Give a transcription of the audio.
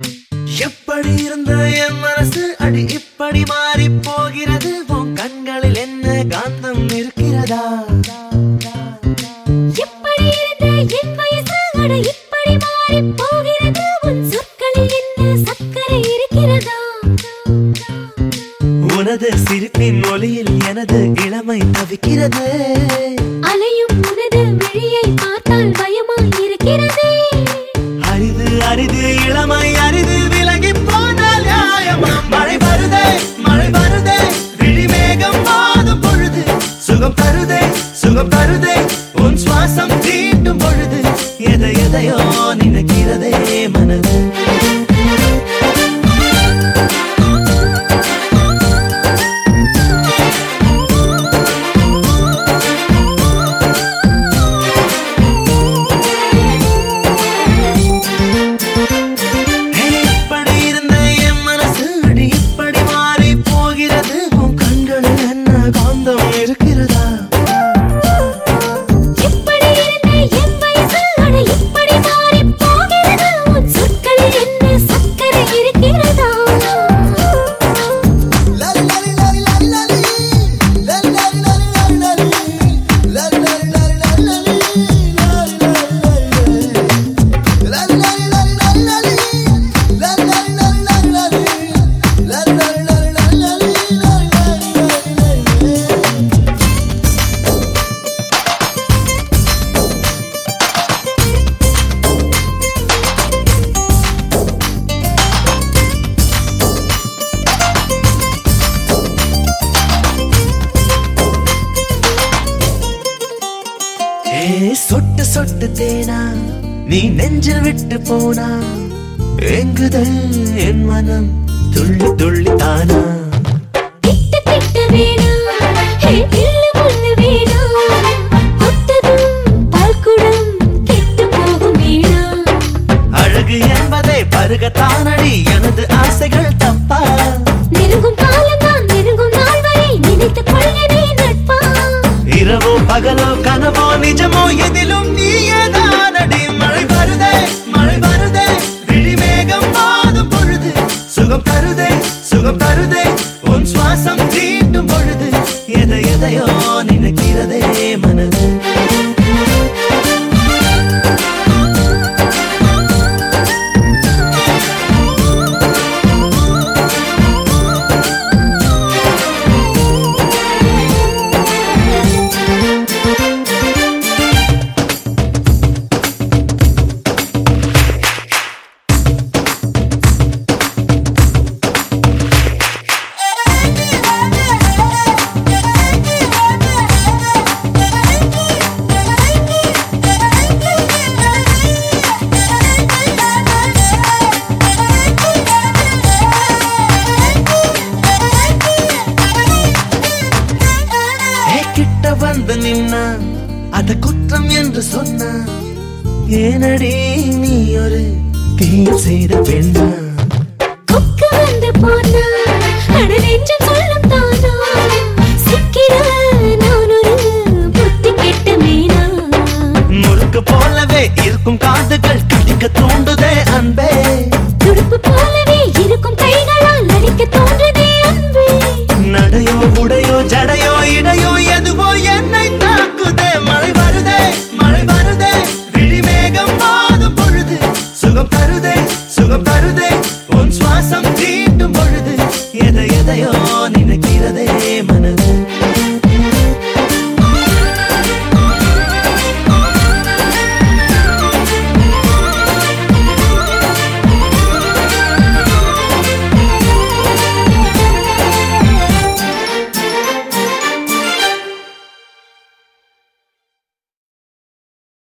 எப்படி இருந்த என் மனசு அடி இப்படி மாறி போகிறது உன் கண்களில் என்ன காந்தம் இருக்கிறதா எப்படி இருந்த என் வயசு அடி இப்படி மாறி போகிறது உன் சொற்களில் என்ன சக்கரை இருக்கிறதா உனது சிரிப்பின் ஒளியில் எனது இளமை தவிக்கிறது அலையும் உனது விழியை பார்த்தால் பயமாய் இருக்கிறது அரிது அரிது இளமை அரிது விலகி போனால் நியாயமா மழை வருதே விழி மேகம் மாதும் பொழுது சுகம் தருதே உன் சுவாசம் தீண்டும் பொழுது எதையோ நினைக்கிறதே மனது சொட்டு சொட்டு தேனா நீ நெஞ்சில் விட்டு போனா எங்குதே என் மனம் துள்ளி துள்ளி தானா திட்டு திட்டு வேணா இல்லு முள்ளு வேணா ஒத்ததும் பால்குடம் கெட்டு போகும் வேணா அழகு என்பதை பருகத்தானடி எனது ஆசைகள் தப்பா நெருங்கும் காலம்தான் நெருங்கும் நாள் வரை நினைத்துக் கொள்கிறே நட்பா இரவோ பகலோ கனவோ நிஜமோ எதிலும் நீயேதானடி மழை வருதே விழி மேகம் மாதும் பொழுது சுகம் தருதே உன் சுவாசம் தீண்டும் பொழுது எதையோ நினைக்கிறதே மனது வந்து நின்னா அத குற்றம் என்று சொன்னா ஏனடி நீ ஒரு தீய செய்த பெண்ணா கொக்கு வந்து போனா அட நெஞ்சம் சொல்லும் தானா சிக்கிற நான் ஒரு புத்தி கெட்ட மீனா முறுக்கு போலவே இருக்கும் காதுகள் கடிக்க தூண்டுதே அன்பே துடுப்பு போலவே இருக்கும் கைகளால் நடிக்க தோன்றுதே அன்பே நடையோ உடையோ ஜடையோ இடையோ எதுவோ என்னை தாக்குதே மழை வருதே விழி மேகம் மாதும் பொழுது சுகம் தருதே உன் சுவாசம் தீண்டும் பொழுது எதையோ நினைக்கிறதே மனது